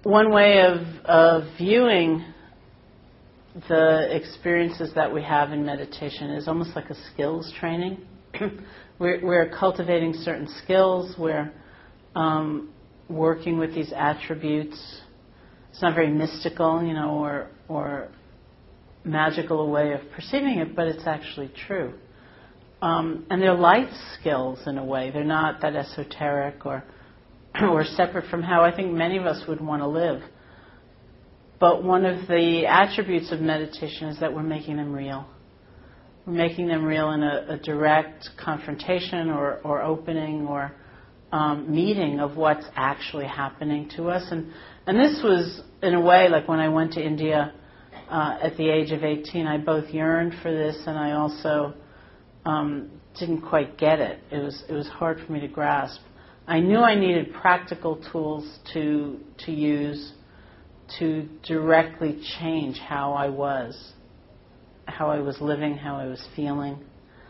one way of viewing the experiences that we have in meditation is almost like a skills training. We're cultivating certain skills. We're working with these attributes. It's not very mystical, or magical a way of perceiving it, but it's actually true. And they're life skills in a way. They're not that esoteric or separate from how I think many of us would want to live. But one of the attributes of meditation is that we're making them real. We're making them real in a direct confrontation or opening or meeting of what's actually happening to us. And this was, in a way, like when I went to India at the age of 18, I both yearned for this and I also didn't quite get it. It was hard for me to grasp. I knew I needed practical tools to use to directly change how I was living, how I was feeling.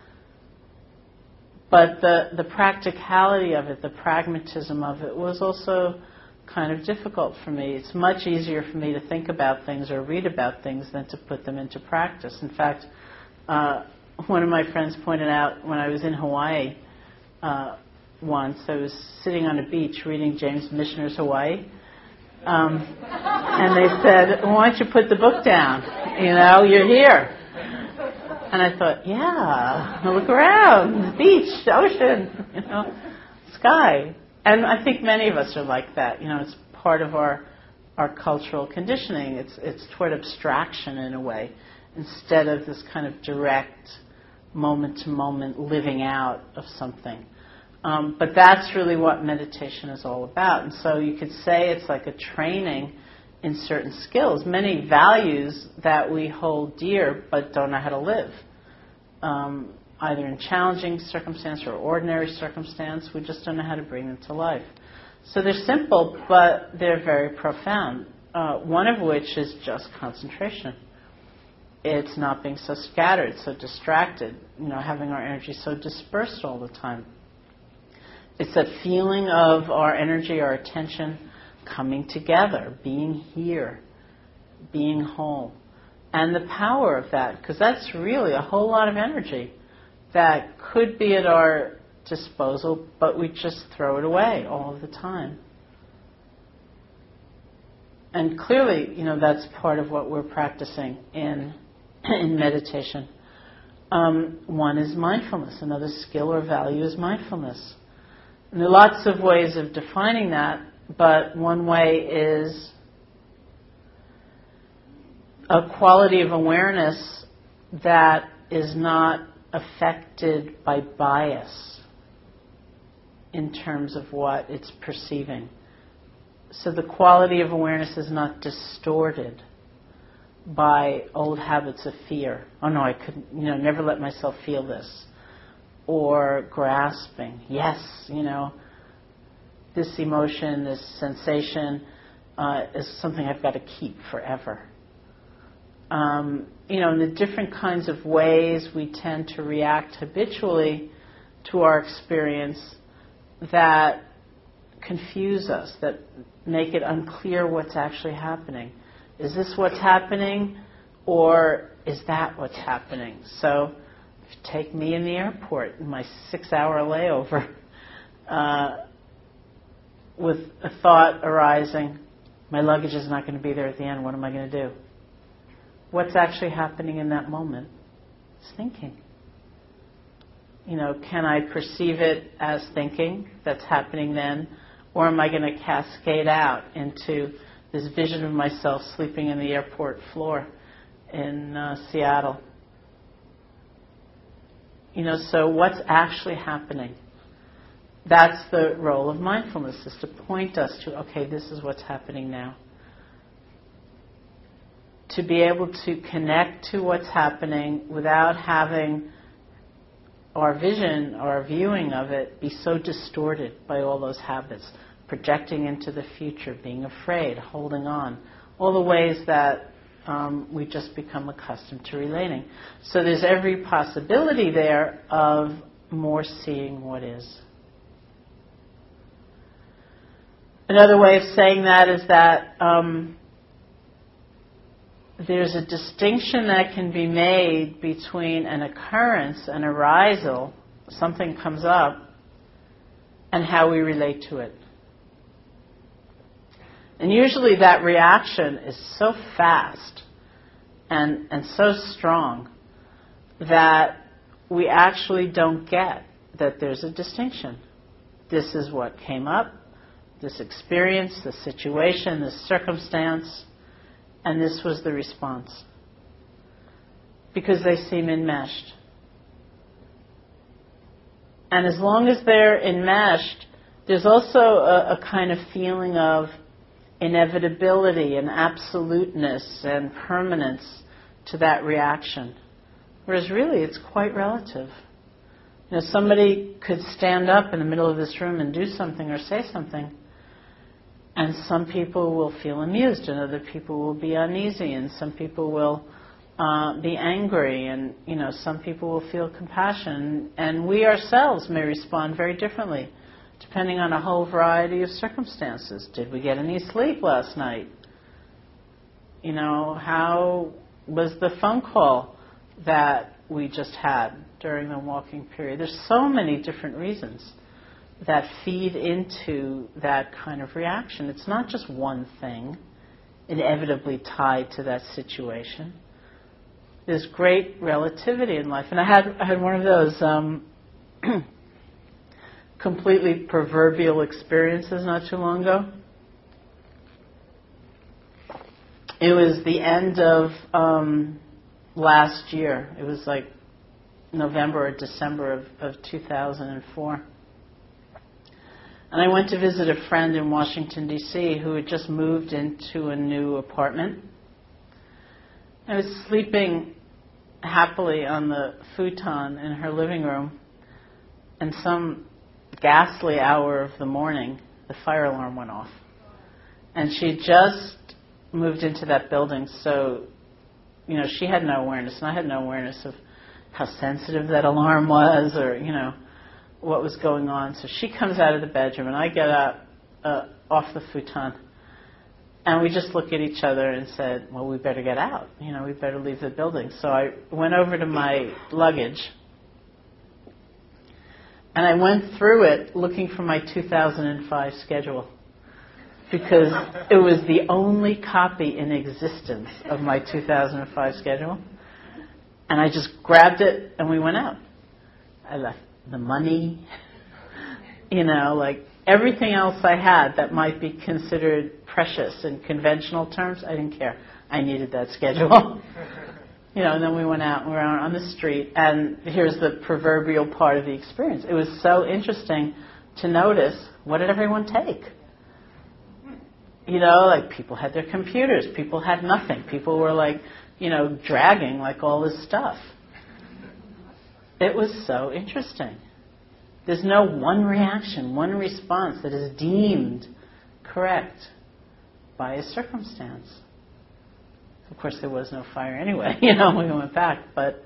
But the practicality of it, the pragmatism of it was also kind of difficult for me. It's much easier for me to think about things or read about things than to put them into practice. In fact, one of my friends pointed out when I was in Hawaii once, I was sitting on a beach reading James Michener's Hawaii. And they said, why don't you put the book down? You're here. And I thought, yeah, look around, the beach, the ocean, sky. And I think many of us are like that. It's part of our cultural conditioning. It's toward abstraction in a way, instead of this kind of direct, moment-to-moment living out of something. But that's really what meditation is all about. And so you could say it's like a training in certain skills, many values that we hold dear but don't know how to live. Either in challenging circumstance or ordinary circumstance, we just don't know how to bring them to life. So they're simple, but they're very profound. One of which is just concentration. It's not being so scattered, so distracted, having our energy so dispersed all the time. It's that feeling of our energy, our attention coming together, being here, being whole. And the power of that, because that's really a whole lot of energy that could be at our disposal, but we just throw it away all of the time. And clearly, that's part of what we're practicing in meditation. One is mindfulness. Another skill or value is mindfulness. And there are lots of ways of defining that, but one way is a quality of awareness that is not affected by bias in terms of what it's perceiving. So the quality of awareness is not distorted by old habits of fear. Oh no, I couldn't, never let myself feel this. Or grasping. Yes, this emotion, this sensation is something I've got to keep forever. In the different kinds of ways we tend to react habitually to our experience that confuse us, that make it unclear what's actually happening. Is this what's happening, or is that what's happening? So, take me in the airport in my 6-hour layover with a thought arising, my luggage is not going to be there at the end, what am I going to do? What's actually happening in that moment? It's thinking. Can I perceive it as thinking that's happening then, or am I going to cascade out into this vision of myself sleeping in the airport floor in Seattle? So what's actually happening? That's the role of mindfulness, is to point us to, okay, this is what's happening now. To be able to connect to what's happening without having our vision, our viewing of it, be so distorted by all those habits, projecting into the future, being afraid, holding on, all the ways that we just become accustomed to relating. So there's every possibility there of more seeing what is. Another way of saying that is that there's a distinction that can be made between an occurrence, an arisal, something comes up, and how we relate to it. And usually that reaction is so fast and so strong that we actually don't get that there's a distinction. This is what came up, this experience, this situation, this circumstance, and this was the response. Because they seem enmeshed. And as long as they're enmeshed, there's also a kind of feeling of inevitability and absoluteness and permanence to that reaction. Whereas really it's quite relative. You know, somebody could stand up in the middle of this room and do something or say something, and some people will feel amused and other people will be uneasy and some people will be angry, and some people will feel compassion, and we ourselves may respond very differently depending on a whole variety of circumstances. Did we get any sleep last night? How was the phone call that we just had during the walking period? There's so many different reasons that feed into that kind of reaction. It's not just one thing inevitably tied to that situation. There's great relativity in life. And I had one of those completely proverbial experiences not too long ago. It was the end of last year. It was like November or December of 2004. And I went to visit a friend in Washington, D.C. who had just moved into a new apartment. I was sleeping happily on the futon in her living room, and some ghastly hour of the morning, the fire alarm went off. And she just moved into that building, so, she had no awareness, and I had no awareness of how sensitive that alarm was or, what was going on. So she comes out of the bedroom, and I get up off the futon, and we just look at each other and said, well, we better get out. We better leave the building. So I went over to my luggage, and I went through it looking for my 2005 schedule, because it was the only copy in existence of my 2005 schedule. And I just grabbed it, and we went out. I left the money, like everything else I had that might be considered precious in conventional terms. I didn't care. I needed that schedule. And then we went out and we were out on the street, and here's the proverbial part of the experience. It was so interesting to notice, what did everyone take? Like people had their computers, people had nothing. People were dragging all this stuff. It was so interesting. There's no one reaction, one response that is deemed correct by a circumstance. Of course, there was no fire anyway, when we went back. But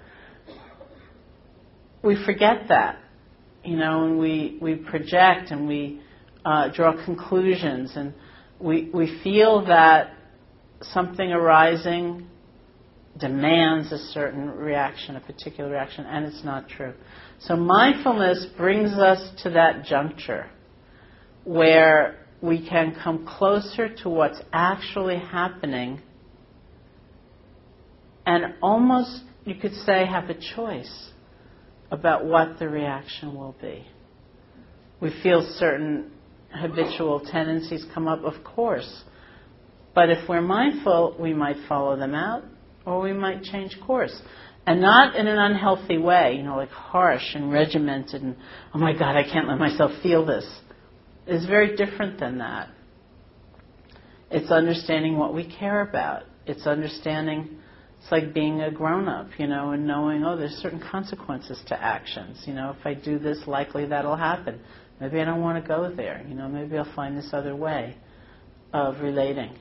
we forget that, and we project and we draw conclusions, and we feel that something arising demands a certain reaction, a particular reaction, and it's not true. So mindfulness brings us to that juncture where we can come closer to what's actually happening and almost, you could say, have a choice about what the reaction will be. We feel certain habitual tendencies come up, of course, but if we're mindful, we might follow them out, or we might change course. And not in an unhealthy way, like harsh and regimented and, oh my God, I can't let myself feel this. It's very different than that. It's understanding what we care about. It's understanding, it's like being a grown-up, and knowing, there's certain consequences to actions. If I do this, likely that'll happen. Maybe I don't want to go there. Maybe I'll find this other way of relating.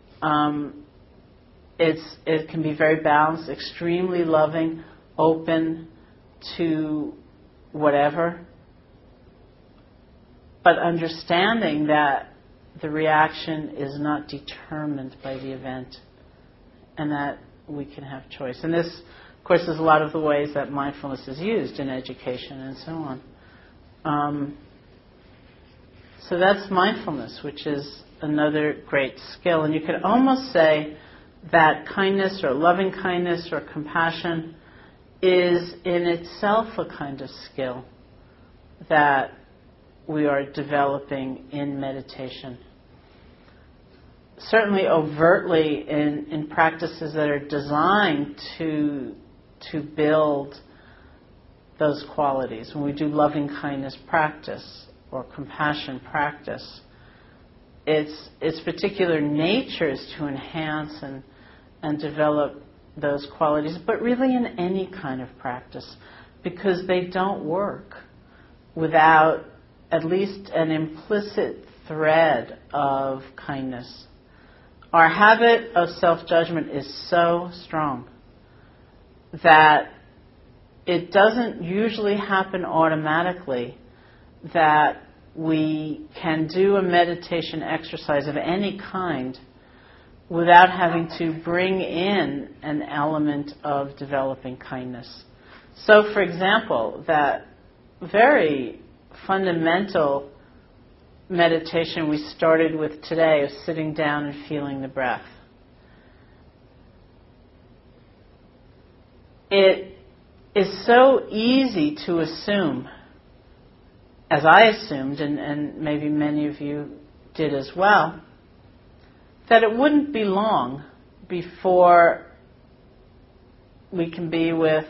It can be very balanced, extremely loving, open to whatever, but understanding that the reaction is not determined by the event, and that we can have choice. And this, of course, is a lot of the ways that mindfulness is used in education and so on. So that's mindfulness, which is another great skill. And you could almost say that kindness or loving kindness or compassion is in itself a kind of skill that we are developing in meditation. Certainly overtly in practices that are designed to build those qualities. When we do loving kindness practice or compassion practice, its particular nature is to enhance and develop those qualities, but really in any kind of practice, because they don't work without at least an implicit thread of kindness. Our habit of self-judgment is so strong that it doesn't usually happen automatically that we can do a meditation exercise of any kind without having to bring in an element of developing kindness. So, for example, that very fundamental meditation we started with today of sitting down and feeling the breath. It is so easy to assume, as I assumed, and maybe many of you did as well, that it wouldn't be long before we can be with,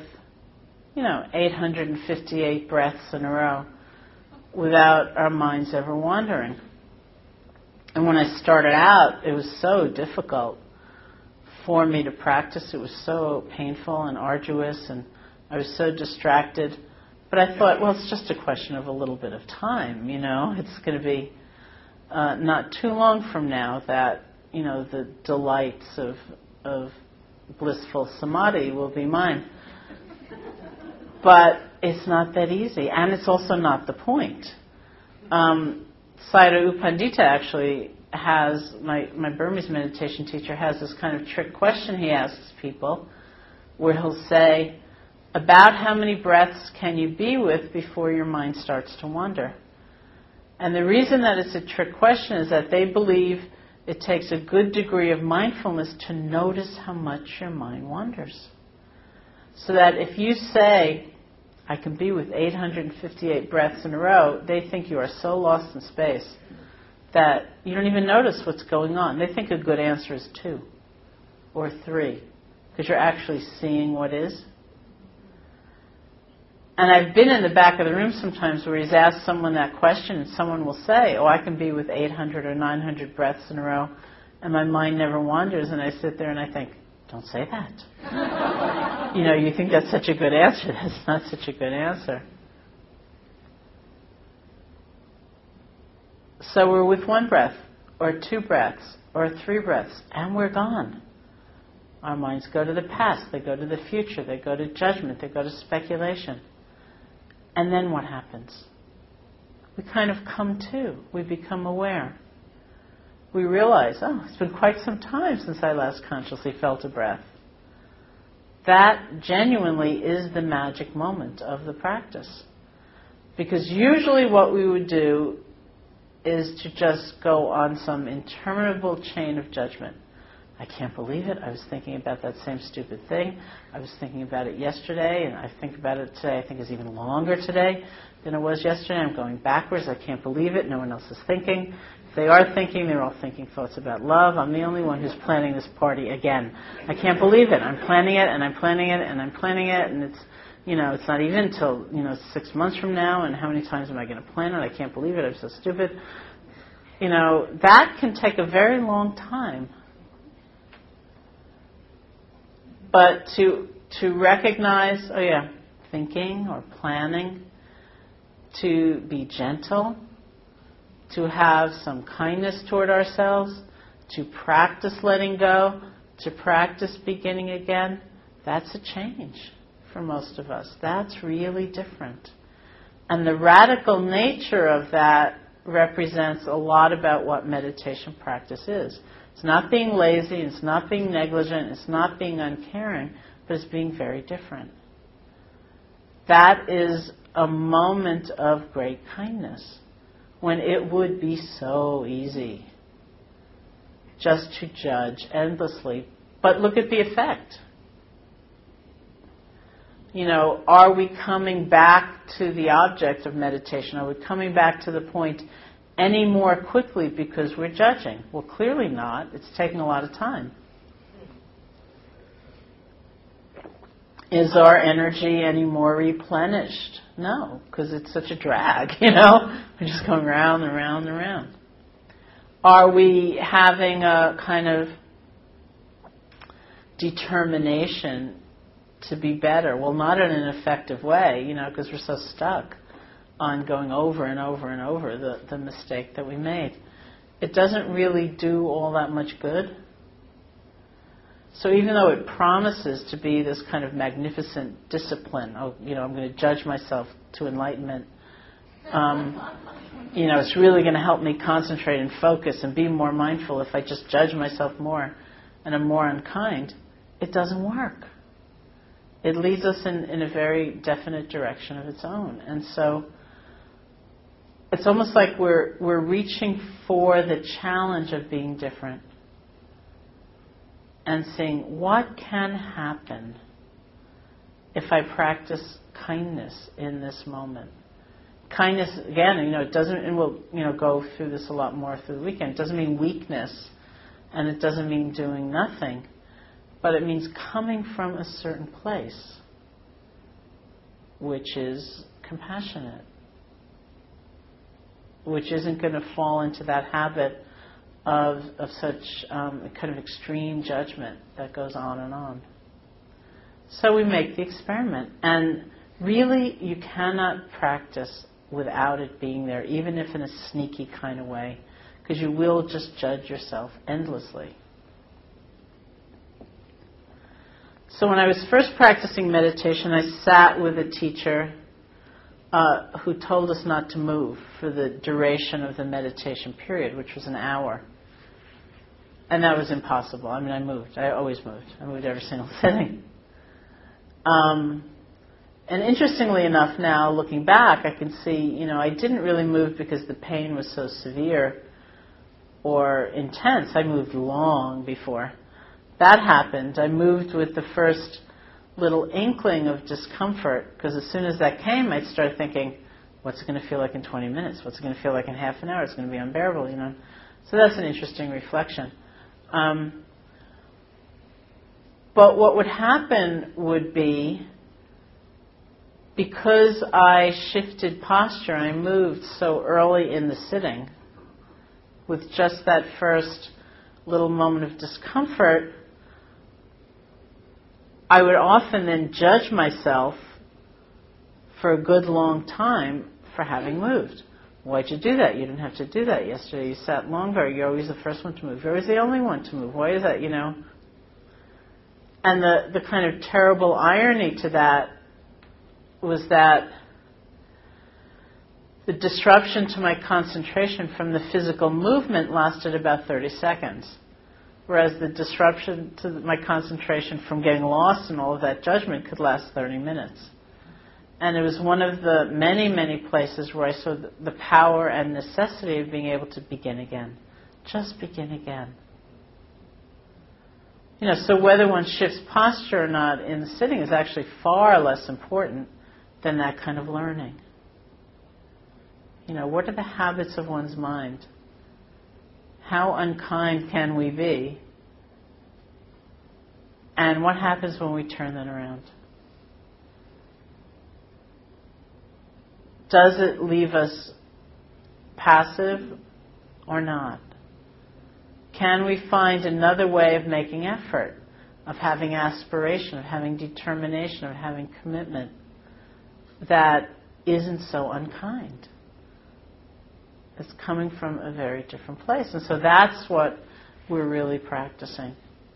858 breaths in a row without our minds ever wandering. And when I started out, it was so difficult for me to practice. It was so painful and arduous, and I was so distracted. But I thought, well, it's just a question of a little bit of time, It's going to be not too long from now that, the delights of blissful samadhi will be mine. But it's not that easy, and it's also not the point. Sayadaw U Pandita actually has, my Burmese meditation teacher has this kind of trick question he asks people, where he'll say, about how many breaths can you be with before your mind starts to wander? And the reason that it's a trick question is that they believe it takes a good degree of mindfulness to notice how much your mind wanders. So that if you say, I can be with 858 breaths in a row, they think you are so lost in space that you don't even notice what's going on. They think a good answer is 2 or 3, because you're actually seeing what is. And I've been in the back of the room sometimes where he's asked someone that question, and someone will say, I can be with 800 or 900 breaths in a row, and my mind never wanders. And I sit there and I think, don't say that. You think that's such a good answer. That's not such a good answer. So we're with 1 breath, or 2 breaths, or 3 breaths, and we're gone. Our minds go to the past, they go to the future, they go to judgment, they go to speculation. And then what happens? We kind of come to. We become aware. We realize, it's been quite some time since I last consciously felt a breath. That genuinely is the magic moment of the practice. Because usually what we would do is to just go on some interminable chain of judgment. I can't believe it. I was thinking about that same stupid thing. I was thinking about it yesterday, and I think about it today. I think it's even longer today than it was yesterday. I'm going backwards. I can't believe it. No one else is thinking. If they are thinking, they're all thinking thoughts about love. I'm the only one who's planning this party again. I can't believe it. I'm planning it, and I'm planning it, and I'm planning it, and it's, it's not even until, 6 months from now, and how many times am I going to plan it? I can't believe it. I'm so stupid. That can take a very long time. But to recognize, thinking or planning, to be gentle, to have some kindness toward ourselves, to practice letting go, to practice beginning again, that's a change for most of us. That's really different. And the radical nature of that represents a lot about what meditation practice is. It's not being lazy, it's not being negligent, it's not being uncaring, but it's being very different. That is a moment of great kindness, when it would be so easy just to judge endlessly. But look at the effect. Are we coming back to the object of meditation? Are we coming back to the point any more quickly because we're judging? Well, clearly not. It's taking a lot of time. Is our energy any more replenished? No, because it's such a drag, We're just going round and round and round. Are we having a kind of determination to be better? Well, not in an effective way, because we're so stuck on going over and over and over the mistake that we made. It doesn't really do all that much good. So even though it promises to be this kind of magnificent discipline, I'm going to judge myself to enlightenment, it's really going to help me concentrate and focus and be more mindful if I just judge myself more and I'm more unkind, it doesn't work. It leads us in a very definite direction of its own. And so it's almost like we're reaching for the challenge of being different and seeing what can happen if I practice kindness in this moment. Kindness, again, it doesn't, and we'll go through this a lot more through the weekend, it doesn't mean weakness, and it doesn't mean doing nothing, but it means coming from a certain place, which is compassionate, which isn't going to fall into that habit of such kind of extreme judgment that goes on and on. So we make the experiment, and really you cannot practice without it being there, even if in a sneaky kind of way, because you will just judge yourself endlessly. So when I was first practicing meditation, I sat with a teacher who told us not to move for the duration of the meditation period, which was an hour. And that was impossible. I moved. I always moved. I moved every single sitting. And interestingly enough now, looking back, I can see, I didn't really move because the pain was so severe or intense. I moved long before that happened. I moved with the first little inkling of discomfort, because as soon as that came, I'd start thinking, what's it going to feel like in 20 minutes? What's it going to feel like in half an hour? It's going to be unbearable, So that's an interesting reflection. But what would happen would be, because I shifted posture, I moved so early in the sitting, with just that first little moment of discomfort, I would often then judge myself for a good long time for having moved. Why'd you do that? You didn't have to do that yesterday. You sat longer. You're always the first one to move. You're always the only one to move. Why is that, And the kind of terrible irony to that was that the disruption to my concentration from the physical movement lasted about 30 seconds. Whereas the disruption to my concentration from getting lost in all of that judgment could last 30 minutes. And it was one of the many, many places where I saw the power and necessity of being able to begin again. Just begin again. So whether one shifts posture or not in the sitting is actually far less important than that kind of learning. What are the habits of one's mind? How unkind can we be? And what happens when we turn that around? Does it leave us passive or not? Can we find another way of making effort, of having aspiration, of having determination, of having commitment that isn't so unkind? It's coming from a very different place. And so that's what we're really practicing.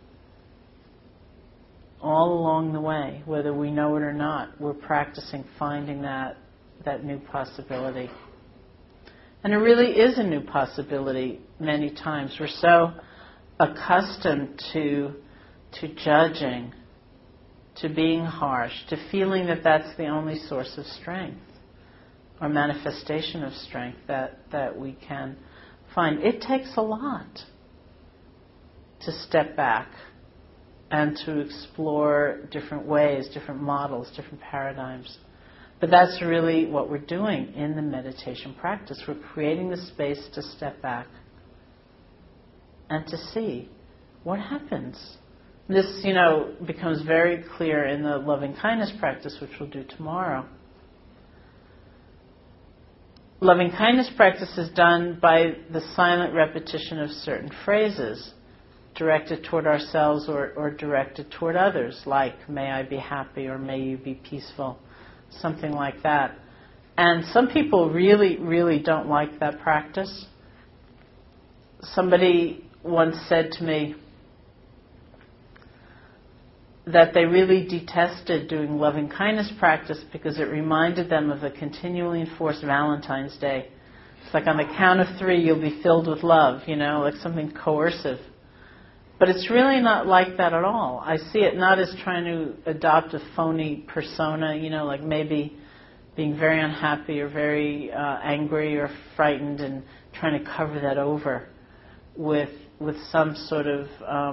All along the way, whether we know it or not, we're practicing finding that new possibility. And it really is a new possibility many times. We're so accustomed to judging, to being harsh, to feeling that that's the only source of strength or manifestation of strength that we can find. It takes a lot to step back and to explore different ways, different models, different paradigms. But that's really what we're doing in the meditation practice. We're creating the space to step back and to see what happens. This, becomes very clear in the loving kindness practice, which we'll do tomorrow. Loving kindness practice is done by the silent repetition of certain phrases directed toward ourselves or directed toward others, like, may I be happy, or may you be peaceful, something like that. And some people really, really don't like that practice. Somebody once said to me that they really detested doing loving kindness practice because it reminded them of a continually enforced Valentine's Day. It's like on the count of 3 you'll be filled with love, like something coercive. But it's really not like that at all. I see it not as trying to adopt a phony persona, like maybe being very unhappy or very angry or frightened and trying to cover that over with some sort of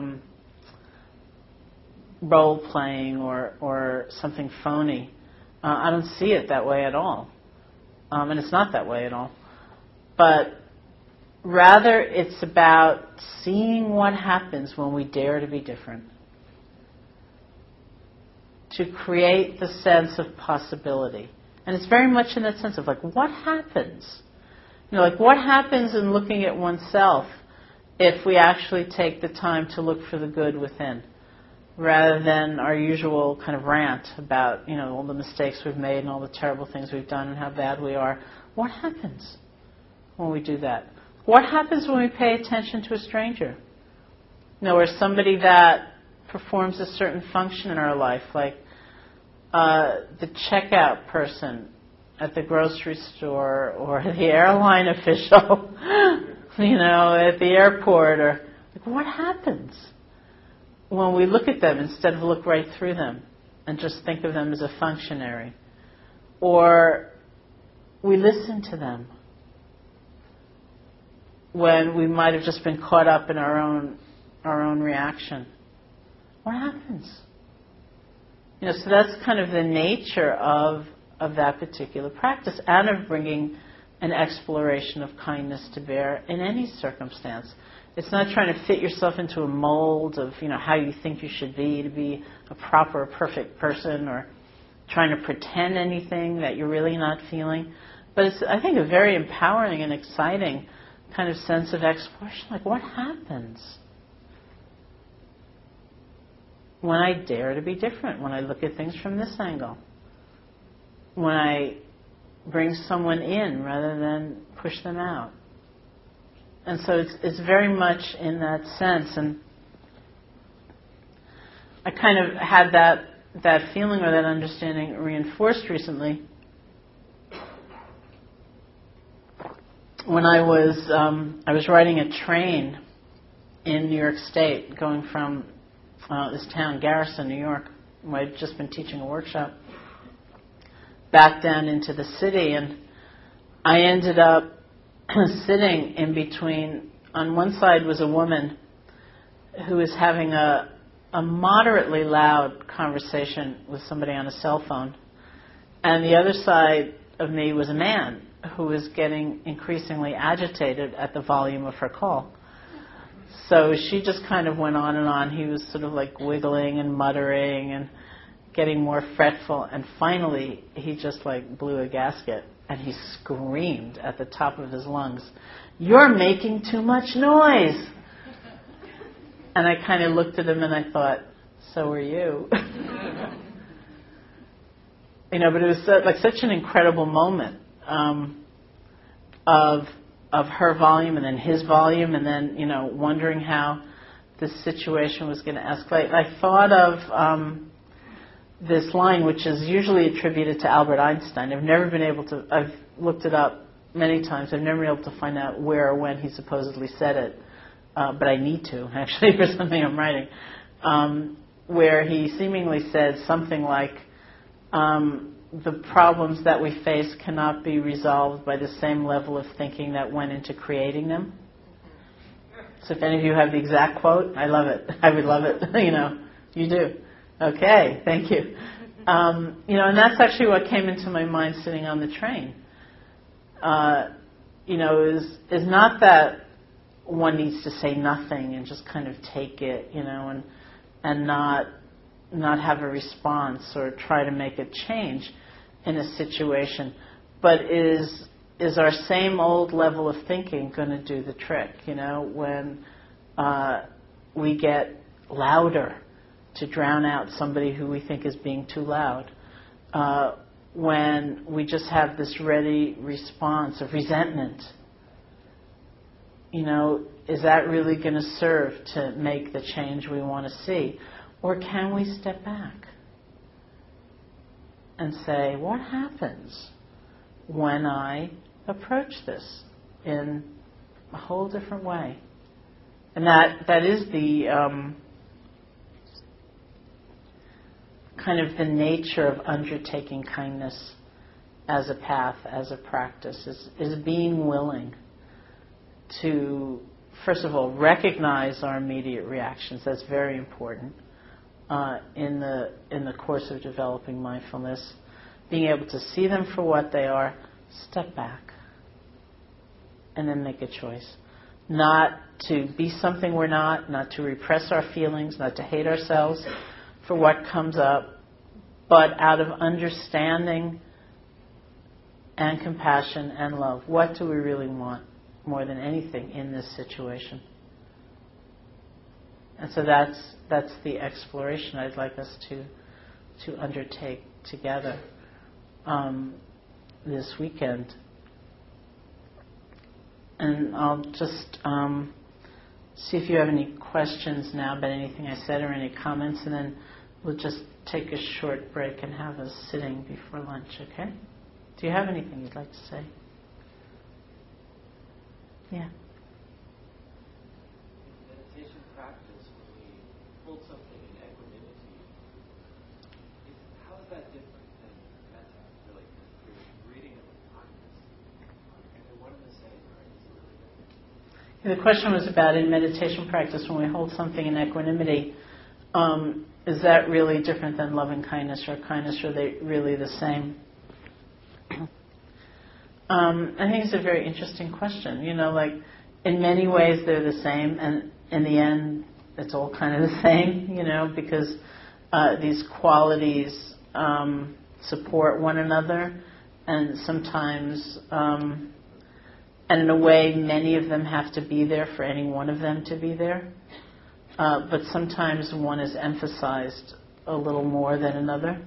role playing or something phony. I don't see it that way at all. And it's not that way at all. But rather, it's about seeing what happens when we dare to be different. To create the sense of possibility. And it's very much in that sense of what happens? What happens in looking at oneself if we actually take the time to look for the good within, rather than our usual kind of rant about, all the mistakes we've made and all the terrible things we've done and how bad we are. What happens when we do that? What happens when we pay attention to a stranger? Or somebody that performs a certain function in our life, like the checkout person at the grocery store or the airline official, at the airport, or what happens when we look at them instead of look right through them and just think of them as a functionary? Or we listen to them when we might have just been caught up in our own reaction. What happens? So that's kind of the nature of that particular practice, and of bringing an exploration of kindness to bear in any circumstance. It's not trying to fit yourself into a mold of, how you think you should be to be a proper, perfect person, or trying to pretend anything that you're really not feeling. But it's, I think, a very empowering and exciting kind of sense of exploration. What happens when I dare to be different, when I look at things from this angle, when I bring someone in rather than push them out? And so it's very much in that sense. And I kind of had that feeling or that understanding reinforced recently when I was riding a train in New York State, going from this town, Garrison, New York, where I'd just been teaching a workshop, back down into the city, and I ended up sitting in between. On one side was a woman who was having a moderately loud conversation with somebody on a cell phone, and the other side of me was a man who was getting increasingly agitated at the volume of her call. So she just kind of went on and on. He was sort of wiggling and muttering and getting more fretful, and finally he just blew a gasket, and he screamed at the top of his lungs, "You're making too much noise!" And I kind of looked at him and I thought, so are you. But it was such an incredible moment of her volume and then his volume, and then wondering how this situation was going to escalate. I thought of this line, which is usually attributed to Albert Einstein. I've never been able to. I've looked it up many times. I've never been able to find out where or when he supposedly said it, but I need to, actually, for something I'm writing, where he seemingly said something like, the problems that we face cannot be resolved by the same level of thinking that went into creating them. So if any of you have the exact quote, I love it. I would love it. You do. Okay, thank you. And that's actually what came into my mind sitting on the train. Is not that one needs to say nothing and just kind of take it, and not have a response or try to make a change in a situation, but is our same old level of thinking going to do the trick? When we get louder to drown out somebody who we think is being too loud, when we just have this ready response of resentment, is that really going to serve to make the change we want to see? Or can we step back and say, what happens when I approach this in a whole different way? And that is the kind of the nature of undertaking kindness as a path, as a practice, is being willing to, first of all, recognize our immediate reactions. That's very important in the course of developing mindfulness. Being able to see them for what they are, step back, and then make a choice. Not to be something we're not to repress our feelings, not to hate ourselves for what comes up, but out of understanding and compassion and love. What do we really want more than anything in this situation? And so that's the exploration I'd like us to undertake together this weekend. And I'll just see if you have any questions now about anything I said or any comments, and then we'll just take a short break and have a sitting before lunch, okay? Do you have anything you'd like to say? Yeah. Meditation practice, when we hold something in equanimity, how is that different than metta? Really, you're reading it with kindness. They're one and the same, right? Is it really different? The question was about in meditation practice, when we hold something in equanimity, is that really different than loving kindness or kindness? Are they really the same? I think it's a very interesting question. Like in many ways they're the same, and in the end it's all kind of the same, because these qualities support one another, and sometimes, and in a way many of them have to be there for any one of them to be there. But sometimes one is emphasized a little more than another.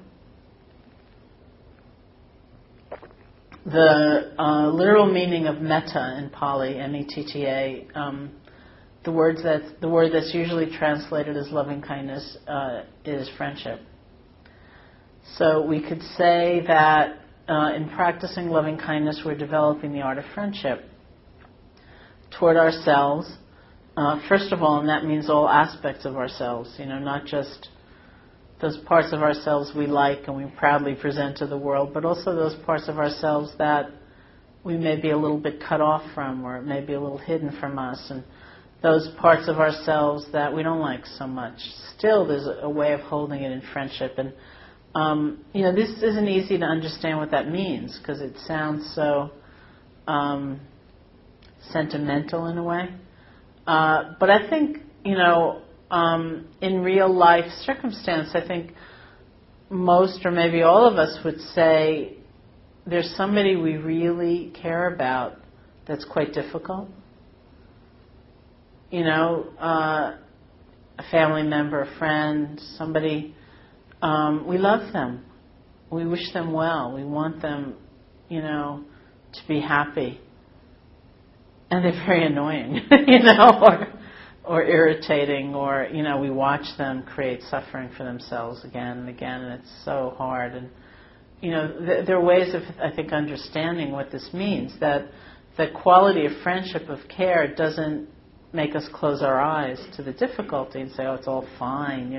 The literal meaning of metta in Pali, M-E-T-T-A, the word that's usually translated as loving kindness is friendship. So we could say that in practicing loving kindness, we're developing the art of friendship toward ourselves. First of all, and that means all aspects of ourselves, not just those parts of ourselves we like and we proudly present to the world, but also those parts of ourselves that we may be a little bit cut off from, or may be a little hidden from us, and those parts of ourselves that we don't like so much. Still, there's a way of holding it in friendship. And, this isn't easy to understand what that means, because it sounds so sentimental in a way. But I think, in real life circumstance, I think most or maybe all of us would say there's somebody we really care about that's quite difficult. A family member, a friend, somebody, we love them. We wish them well. We want them, to be happy. And they're very annoying, or irritating, or, we watch them create suffering for themselves again and again, and it's so hard. And, there are ways of, I think, understanding what this means, that the quality of friendship, of care, doesn't make us close our eyes to the difficulty and say, oh, it's all fine,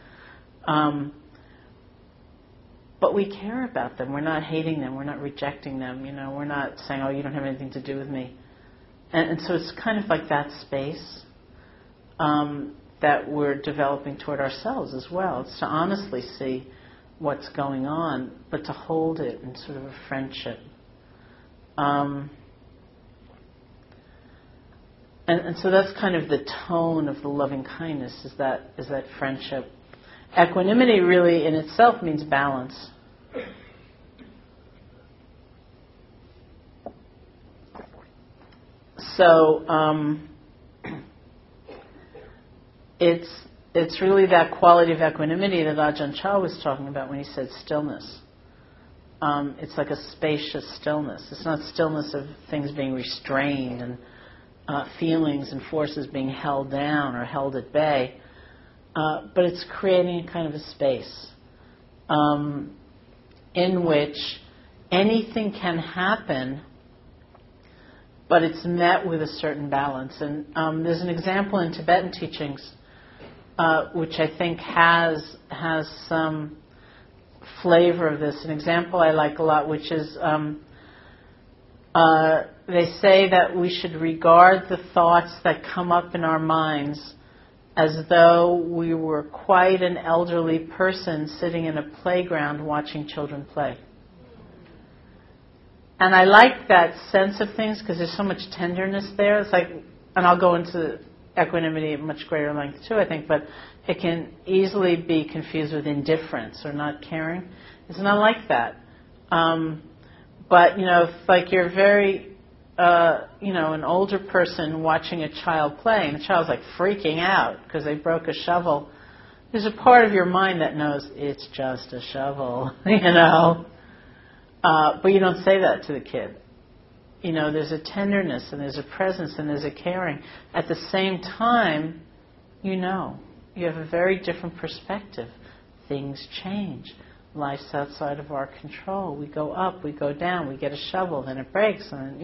But we care about them. We're not hating them. We're not rejecting them. We're not saying, oh, you don't have anything to do with me. And so it's kind of like that space that we're developing toward ourselves as well. It's to honestly see what's going on, but to hold it in sort of a friendship. And so that's kind of the tone of the loving kindness, is that friendship. Equanimity really in itself means balance. So it's really that quality of equanimity that Ajahn Chah was talking about when he said stillness. It's like a spacious stillness. It's not stillness of things being restrained and feelings and forces being held down or held at bay, but it's creating a kind of a space in which anything can happen, but it's met with a certain balance. And there's an example in Tibetan teachings which I think has some flavor of this. An example I like a lot, which is they say that we should regard the thoughts that come up in our minds as though we were quite an elderly person sitting in a playground watching children play. And I like that sense of things because there's so much tenderness there. It's like, and I'll go into equanimity at much greater length too, I think, but it can easily be confused with indifference or not caring. It's not like that. But, if like you're very, an older person watching a child play and the child's like freaking out because they broke a shovel, there's a part of your mind that knows it's just a shovel, but you don't say that to the kid. There's a tenderness and there's a presence and there's a caring. At the same time, you have a very different perspective. Things change. Life's outside of our control. We go up, we go down, we get a shovel, then it breaks, and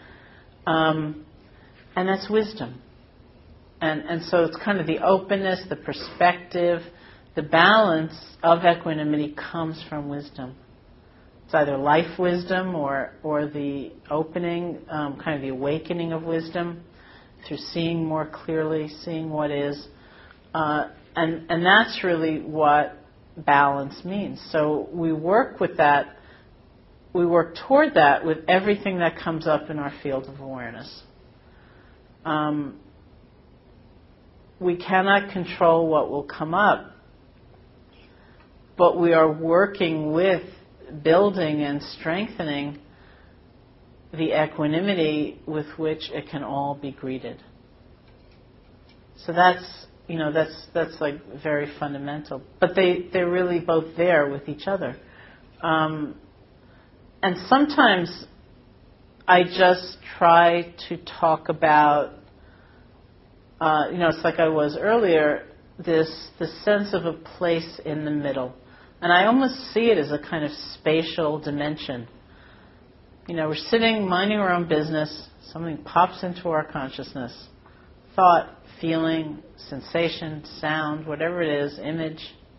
and that's wisdom. And so it's kind of the openness, the perspective, the balance of equanimity comes from wisdom. It's either life wisdom or the opening, kind of the awakening of wisdom through seeing more clearly, seeing what is, and that's really what balance means. So we work with that, we work toward that with everything that comes up in our field of awareness. We cannot control what will come up, but we are working with building and strengthening the equanimity with which it can all be greeted. So that's like very fundamental. But they're really both there with each other. And sometimes I just try to talk about, it's like I was earlier, the sense of a place in the middle. And I almost see it as a kind of spatial dimension. We're sitting, minding our own business, something pops into our consciousness. Thought, feeling, sensation, sound, whatever it is, image.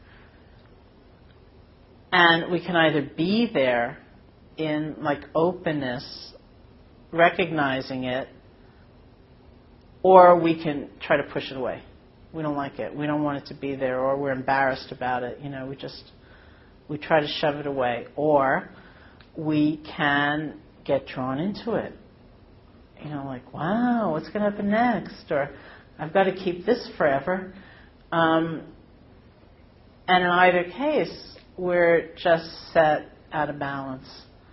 And we can either be there in like openness, recognizing it, or we can try to push it away. We don't like it. We don't want it to be there, or we're embarrassed about it. We try to shove it away. Or we can get drawn into it. Like, wow, what's going to happen next? Or I've got to keep this forever. And in either case, we're just set out of balance.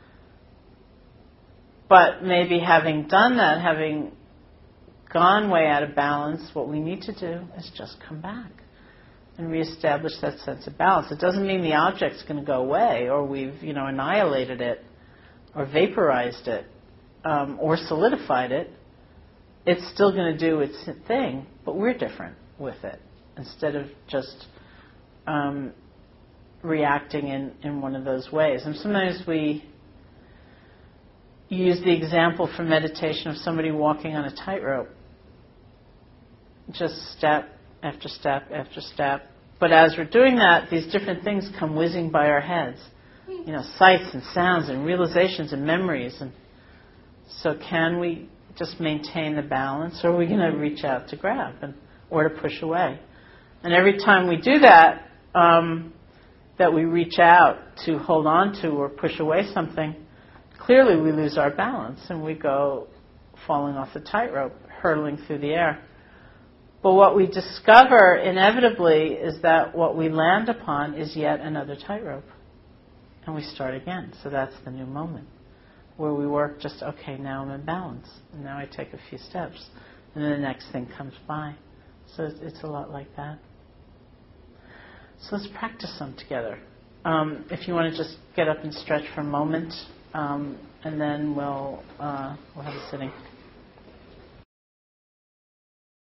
But maybe having done that, having gone way out of balance, what we need to do is just come back and reestablish that sense of balance. It doesn't mean the object's going to go away, or we've, annihilated it, or vaporized it, or solidified it. It's still going to do its thing, but we're different with it. Instead of just reacting in one of those ways. And sometimes we use the example for meditation of somebody walking on a tightrope. Just step after step after step. But as we're doing that, these different things come whizzing by our heads. Sights and sounds and realizations and memories. And so can we just maintain the balance, or are we going to reach out to grab or to push away? And every time we do that, that we reach out to hold on to or push away something, clearly we lose our balance and we go falling off the tightrope, hurtling through the air. But what we discover inevitably is that what we land upon is yet another tightrope. And we start again. So that's the new moment, where we work just, okay, now I'm in balance. And now I take a few steps. And then the next thing comes by. So it's a lot like that. So let's practice some together. If you want to just get up and stretch for a moment, and then we'll have a sitting.